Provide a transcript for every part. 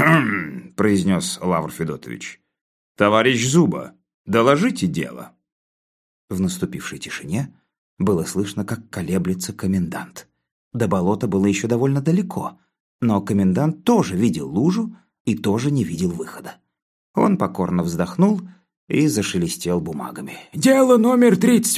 произнес Лавр Федотович. «Товарищ Зуба, доложите дело». В наступившей тишине было слышно, как колеблется комендант. До болота было еще довольно далеко, но комендант тоже видел лужу и тоже не видел выхода. Он покорно вздохнул и зашелестел бумагами. «Дело номер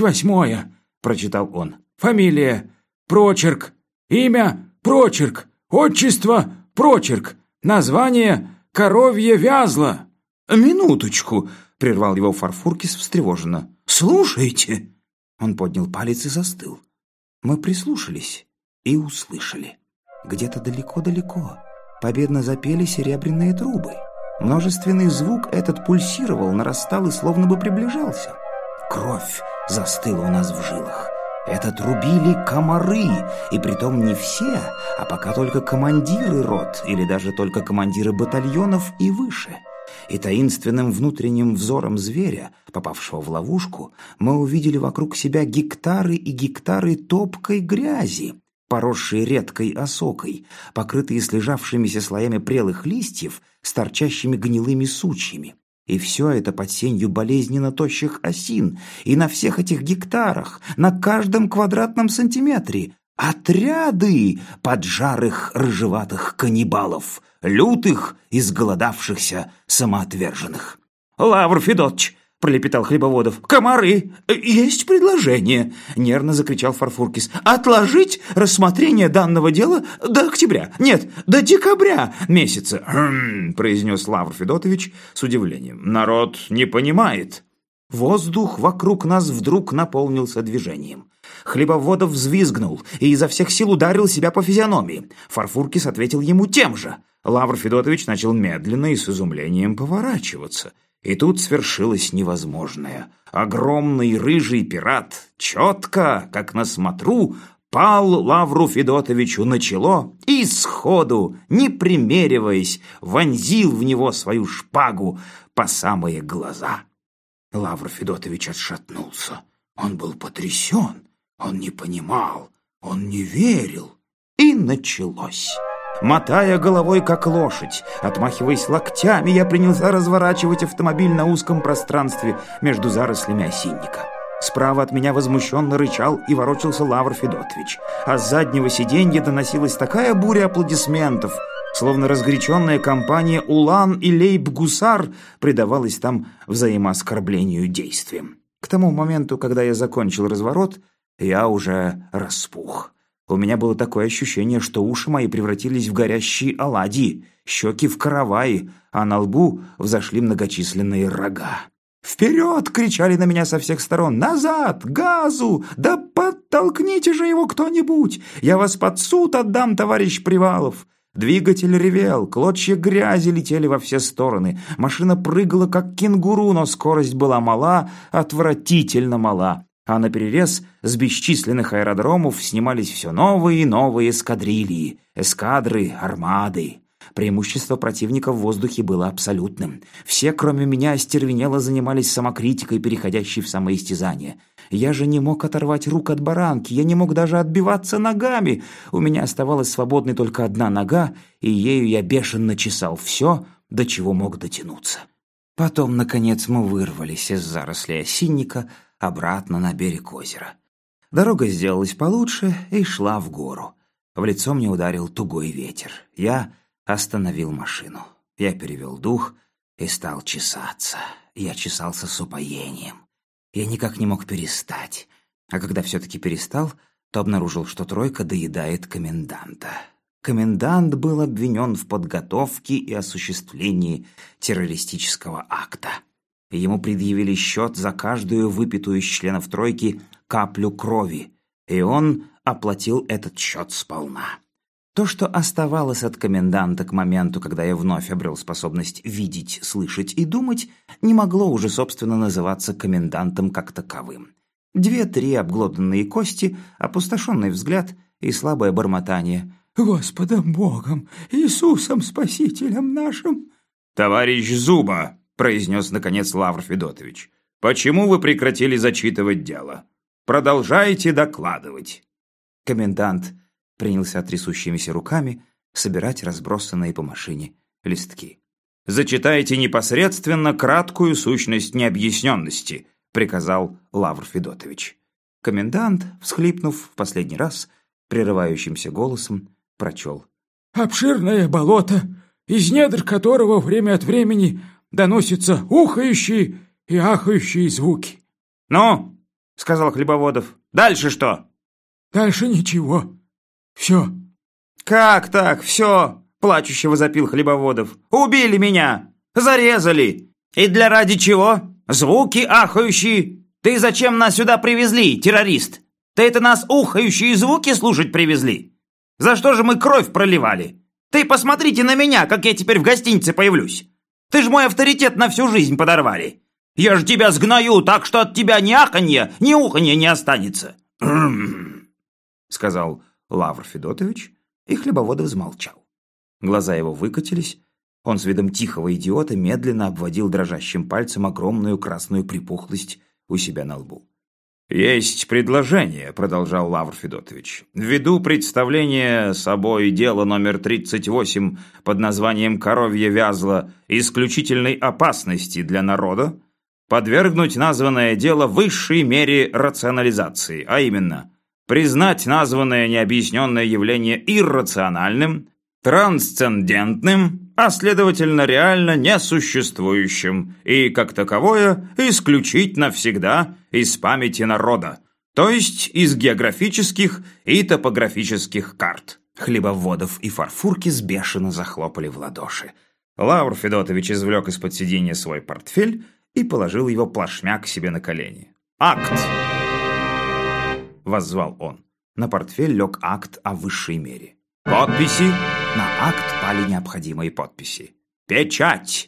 38, прочитал он. «Фамилия – Прочерк, имя – Прочерк, отчество – Прочерк, название – Коровье Вязло». «Минуточку», – прервал его Фарфуркис встревоженно. «Слушайте». Он поднял палец и застыл. Мы прислушались и услышали. Где-то далеко-далеко победно запели серебряные трубы. Множественный звук этот пульсировал, нарастал и словно бы приближался. Кровь застыла у нас в жилах. Это трубили комары, и притом не все, а пока только командиры рот, или даже только командиры батальонов и выше. И таинственным внутренним взором зверя, попавшего в ловушку, мы увидели вокруг себя гектары и гектары топкой грязи, поросшие редкой осокой, покрытые слежавшимися слоями прелых листьев с торчащими гнилыми сучьями. И все это под сенью болезненно тощих осин, и на всех этих гектарах, на каждом квадратном сантиметре отряды поджарых рыжеватых каннибалов, лютых, изголодавшихся самоотверженных. «Лавр Федотович!» — пролепетал Хлебоводов. «Комары! Есть предложение!» — нервно закричал Фарфуркис. «Отложить рассмотрение данного дела до октября. Нет, до декабря месяца!» произнес Лавр Федотович с удивлением. «Народ не понимает». Воздух вокруг нас вдруг наполнился движением. Хлебоводов взвизгнул и изо всех сил ударил себя по физиономии. Фарфуркис ответил ему тем же. Лавр Федотович начал медленно и с изумлением поворачиваться. И тут свершилось невозможное. Огромный рыжий пират, четко, как на смотру, пал Лавру Федотовичу на чело и сходу, не примериваясь, вонзил в него свою шпагу по самые глаза. Лавр Федотович отшатнулся. Он был потрясен, он не понимал, он не верил. И началось. Мотая головой, как лошадь, отмахиваясь локтями, я принялся разворачивать автомобиль на узком пространстве между зарослями осинника. Справа от меня возмущенно рычал и ворочался Лавр Федотович, а с заднего сиденья доносилась такая буря аплодисментов, словно разгоряченная компания «Улан» и «Лейб-Гусар» предавалась там взаимооскорблению действиям. К тому моменту, когда я закончил разворот, я уже распух. У меня было такое ощущение, что уши мои превратились в горящие оладьи, щеки в караваи, а на лбу взошли многочисленные рога. «Вперед!» — кричали на меня со всех сторон. «Назад! Газу! Да подтолкните же его кто-нибудь! Я вас под суд отдам, товарищ Привалов!» Двигатель ревел, клочья грязи летели во все стороны. Машина прыгала, как кенгуру, но скорость была мала, отвратительно мала. А наперерез с бесчисленных аэродромов снимались все новые и новые эскадрильи, эскадры, армады. Преимущество противника в воздухе было абсолютным. Все, кроме меня, остервенело занимались самокритикой, переходящей в самоистязание. Я же не мог оторвать рук от баранки, я не мог даже отбиваться ногами. У меня оставалась свободной только одна нога, и ею я бешено чесал все, до чего мог дотянуться. Потом, наконец, мы вырвались из зарослей осинника обратно на берег озера. Дорога сделалась получше и шла в гору. В лицо мне ударил тугой ветер. Я остановил машину. Я перевел дух и стал чесаться. Я чесался с упоением. Я никак не мог перестать. А когда все-таки перестал, то обнаружил, что тройка доедает коменданта. Комендант был обвинен в подготовке и осуществлении террористического акта. Ему предъявили счет за каждую выпитую из членов тройки каплю крови, и он оплатил этот счет сполна. То, что оставалось от коменданта к моменту, когда я вновь обрел способность видеть, слышать и думать, не могло уже, собственно, называться комендантом как таковым. 2-3 обглоданные кости, опустошенный взгляд и слабое бормотание. «Господом Богом, Иисусом Спасителем нашим!» «Товарищ Зуба!» — произнес, наконец, Лавр Федотович. «Почему вы прекратили зачитывать дело? Продолжайте докладывать». Комендант принялся трясущимися руками собирать разбросанные по машине листки. «Зачитайте непосредственно краткую сущность необъясненности», — приказал Лавр Федотович. Комендант, всхлипнув в последний раз, прерывающимся голосом прочел. «Обширное болото, из недр которого время от времени доносятся ухающие и ахающие звуки». «Ну?» — сказал Хлебоводов. «Дальше что?» «Дальше ничего. Все». «Как так? Все?» — плачуще возопил Хлебоводов. «Убили меня! Зарезали! И для ради чего? Звуки ахающие! Ты зачем нас сюда привезли, террорист? Ты это нас ухающие звуки слушать привезли? За что же мы кровь проливали? Ты посмотрите на меня, как я теперь в гостинице появлюсь! Ты ж мой авторитет на всю жизнь подорвали! Я ж тебя сгною, так что от тебя ни аханья, ни уханья не останется!» сказал Лавр Федотович, и Хлебоводов замолчал. Глаза его выкатились, он с видом тихого идиота медленно обводил дрожащим пальцем огромную красную припухлость у себя на лбу. «Есть предложение», — продолжал Лавр Федотович. «Ввиду представления собой дела номер 38 под названием «Коровье вязло» исключительной опасности для народа, подвергнуть названное дело высшей мере рационализации, а именно признать названное необъясненное явление иррациональным, трансцендентным, а следовательно реально несуществующим и, как таковое, исключить навсегда из памяти народа, то есть из географических и топографических карт». Хлебоводов и Фарфуркис бешено захлопали в ладоши. Лавр Федотович извлек из-под сиденья свой портфель и положил его плашмя к себе на колени. «Акт!» — воззвал он. На портфель лег акт о высшей мере. «Подписи!» На акт пали необходимые подписи. «Печать!»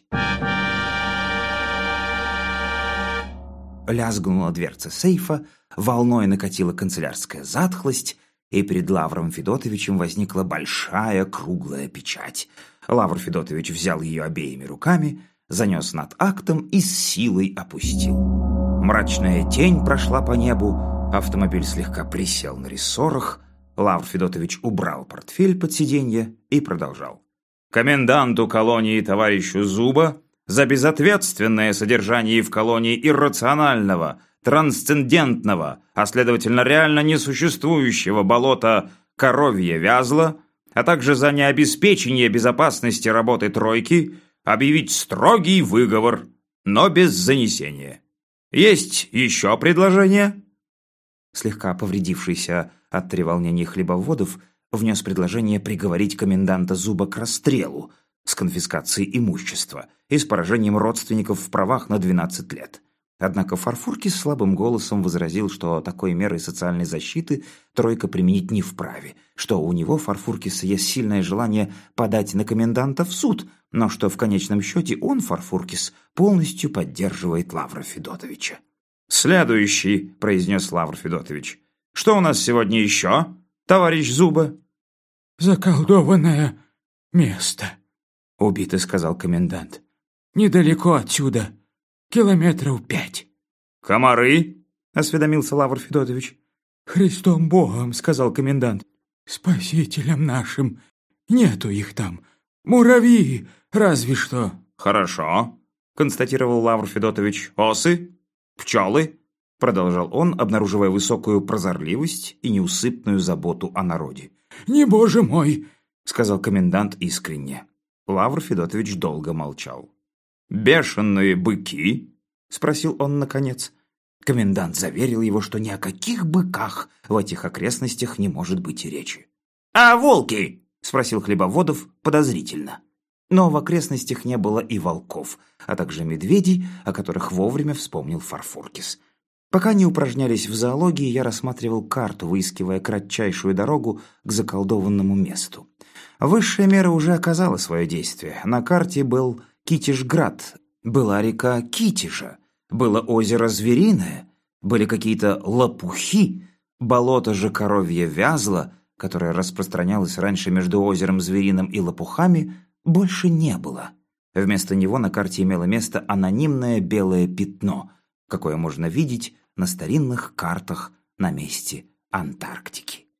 Лязгнула дверца сейфа, волной накатила канцелярская затхлость, и перед Лавром Федотовичем возникла большая круглая печать. Лавр Федотович взял ее обеими руками, занес над актом и с силой опустил. Мрачная тень прошла по небу, автомобиль слегка присел на рессорах, Лавр Федотович убрал портфель под сиденье и продолжал. «Коменданту колонии товарищу Зуба за безответственное содержание в колонии иррационального, трансцендентного, а следовательно реально несуществующего болота Коровье вязло, а также за необеспечение безопасности работы тройки объявить строгий выговор, но без занесения. Есть еще предложение?» Слегка повредившийся от треволнения Хлебоводов внес предложение приговорить коменданта Зуба к расстрелу с конфискацией имущества и с поражением родственников в правах на 12 лет. Однако Фарфуркис слабым голосом возразил, что такой мерой социальной защиты тройка применить не вправе, что у него, Фарфуркиса, есть сильное желание подать на коменданта в суд, но что в конечном счете он, Фарфуркис, полностью поддерживает Лавра Федотовича. «Следующий», — произнес Лавр Федотович. «Что у нас сегодня еще, товарищ Зуба?» «Заколдованное место», — убито сказал комендант. «Недалеко отсюда, 5 километров». «Комары?» — осведомился Лавр Федотович. «Христом Богом», — сказал комендант, — «спасителем нашим. Нету их там. Муравьи, разве что». «Хорошо», — констатировал Лавр Федотович. «Осы? Пчелы?» — продолжал он, обнаруживая высокую прозорливость и неусыпную заботу о народе. «Не, боже мой!» — сказал комендант искренне. Лавр Федотович долго молчал. «Бешеные быки?» — спросил он наконец. Комендант заверил его, что ни о каких быках в этих окрестностях не может быть и речи. «А волки?» — спросил Хлебоводов подозрительно. Но в окрестностях не было и волков, а также медведей, о которых вовремя вспомнил Фарфуркис. Пока не упражнялись в зоологии, я рассматривал карту, выискивая кратчайшую дорогу к заколдованному месту. Высшая мера уже оказала свое действие. На карте был Китежград, была река Китежа, было озеро Звериное, были какие-то лопухи, болото же Коровье вязло, которое распространялось раньше между озером Звериным и лопухами, больше не было. Вместо него на карте имело место анонимное белое пятно, какое можно видеть на старинных картах на месте Антарктики.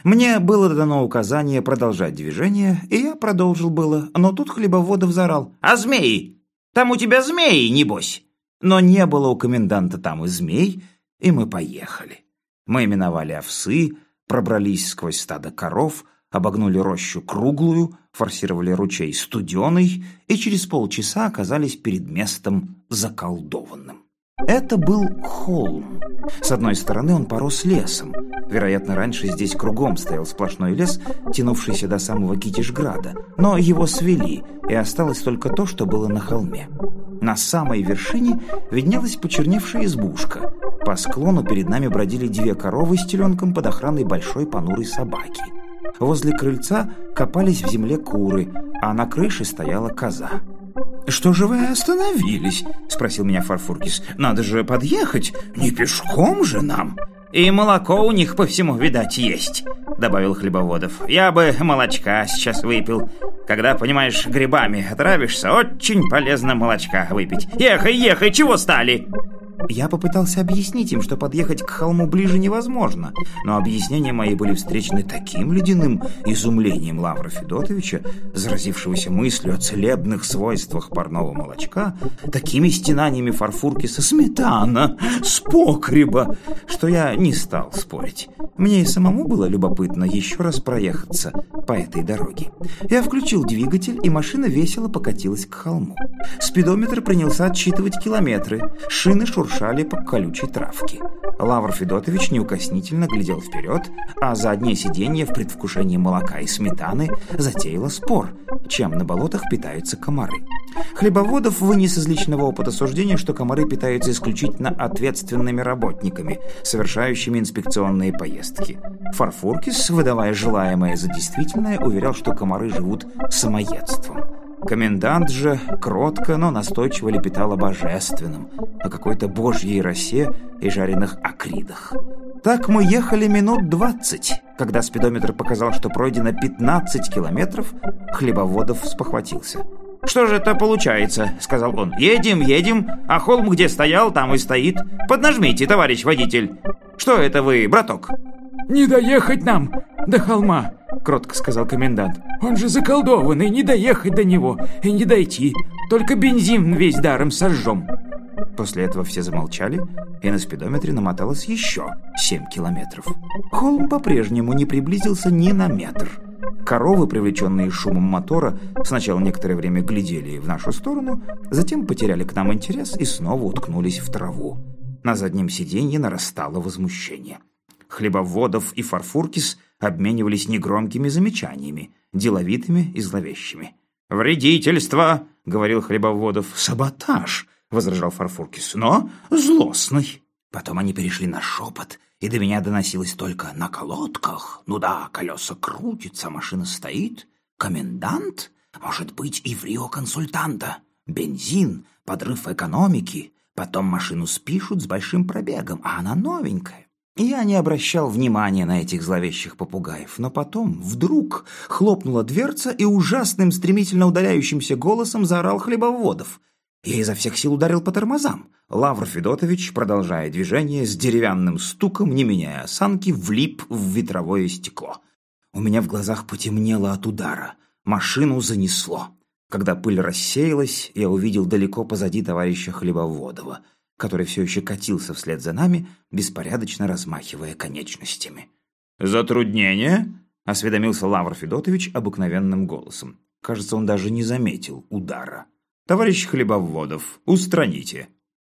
Мне было дано указание продолжать движение, и я продолжил было, но тут Хлебоводов заорал: «А змеи? Там у тебя змеи, небось?» Но не было у коменданта там и змей, и мы поехали. Мы миновали овсы, пробрались сквозь стадо коров, обогнули рощу круглую, форсировали ручей студеный и через полчаса оказались перед местом заколдованным. Это был холм. С одной стороны он порос лесом. Вероятно, раньше здесь кругом стоял сплошной лес, тянувшийся до самого Китежграда, но его свели, и осталось только то, что было на холме. На самой вершине виднелась почерневшая избушка. По склону перед нами бродили 2 коровы с теленком под охраной большой понурой собаки. Возле крыльца копались в земле куры, а на крыше стояла коза. «Что же вы остановились?» — спросил меня Фарфуркис. «Надо же подъехать, не пешком же нам!» «И молоко у них по всему, видать, есть», — добавил Хлебоводов. «Я бы молочка сейчас выпил. Когда, понимаешь, грибами отравишься, очень полезно молочка выпить. Ехай, ехай, чего стали?» Я попытался объяснить им, что подъехать к холму ближе невозможно, но объяснения мои были встречены таким ледяным изумлением Лавра Федотовича, заразившегося мыслью о целебных свойствах парного молочка, такими стенаниями Фарфуркиса «сметана с погреба», что я не стал спорить. Мне и самому было любопытно еще раз проехаться по этой дороге. Я включил двигатель, и машина весело покатилась к холму. Спидометр принялся отсчитывать километры, шины шуршали по колючей травке. Лавр Федотович неукоснительно глядел вперед, а заднее сиденье в предвкушении молока и сметаны затеяло спор, чем на болотах питаются комары. Хлебоводов вынес из личного опыта суждения, что комары питаются исключительно ответственными работниками, совершающими инспекционные поездки. Фарфуркис, выдавая желаемое за действительное, уверял, что комары живут самоедством. Комендант же кротко, но настойчиво лепетал о божественном, о какой-то божьей росе и жареных акридах. Так мы ехали минут 20. Когда спидометр показал, что пройдено 15 километров, Хлебоводов спохватился. «Что же это получается?» — сказал он. «Едем, а холм где стоял, там и стоит. Поднажмите, товарищ водитель. Что это вы, браток?» «Не доехать нам до холма», — кротко сказал комендант. «Он же заколдованный, не доехать до него и не дойти. Только бензин весь даром сожжем». После этого все замолчали, и на спидометре намоталось еще 7 километров. Холм по-прежнему не приблизился ни на метр. Коровы, привлеченные шумом мотора, сначала некоторое время глядели в нашу сторону, затем потеряли к нам интерес и снова уткнулись в траву. На заднем сиденье нарастало возмущение. Хлебоводов и Фарфуркис обменивались негромкими замечаниями, деловитыми и зловещими. «Вредительство!» — говорил Хлебоводов. «Саботаж!» — возражал Фарфуркис. «Но злостный!» Потом они перешли на шепот, и до меня доносилось только «на колодках». Ну да, колеса крутятся, машина стоит. Комендант? Может быть, и в Рио-консультанта. Бензин, подрыв экономики. Потом машину спишут с большим пробегом, а она новенькая. Я не обращал внимания на этих зловещих попугаев, но потом вдруг хлопнула дверца, и ужасным стремительно удаляющимся голосом заорал Хлебоводов. Я изо всех сил ударил по тормозам. Лавр Федотович, продолжая движение, с деревянным стуком, не меняя осанки, влип в ветровое стекло. У меня в глазах потемнело от удара. Машину занесло. Когда пыль рассеялась, я увидел далеко позади товарища Хлебоводова, который все еще катился вслед за нами, беспорядочно размахивая конечностями. «Затруднение?» — осведомился Лавр Федотович обыкновенным голосом. Кажется, он даже не заметил удара. «Товарищ Хлебоводов, устраните».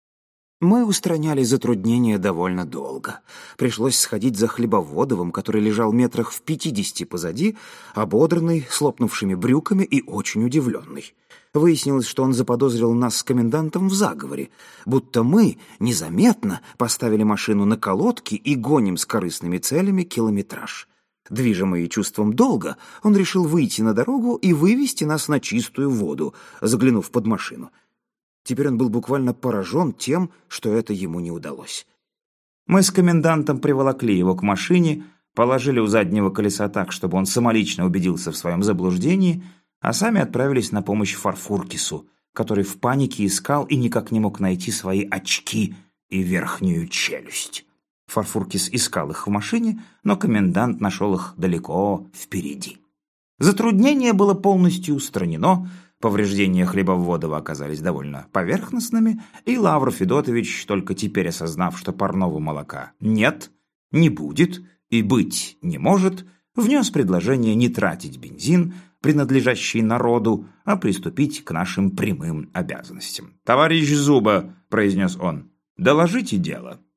Мы устраняли затруднения довольно долго. Пришлось сходить за Хлебоводовым, который лежал метрах в 50 позади, ободранный, с лопнувшими брюками и очень удивленный. Выяснилось, что он заподозрил нас с комендантом в заговоре, будто мы незаметно поставили машину на колодки и гоним с корыстными целями километраж. Движимый чувством долга, он решил выйти на дорогу и вывести нас на чистую воду, заглянув под машину. Теперь он был буквально поражен тем, что это ему не удалось. Мы с комендантом приволокли его к машине, положили у заднего колеса так, чтобы он самолично убедился в своем заблуждении, а сами отправились на помощь Фарфуркису, который в панике искал и никак не мог найти свои очки и верхнюю челюсть. Фарфуркис искал их в машине, но комендант нашел их далеко впереди. Затруднение было полностью устранено, повреждения Хлебоводова оказались довольно поверхностными, и Лавр Федотович, только теперь осознав, что парного молока нет, не будет и быть не может, внес предложение не тратить бензин, принадлежащий народу, а приступить к нашим прямым обязанностям. «Товарищ Зуба», — произнес он, — «доложите дело».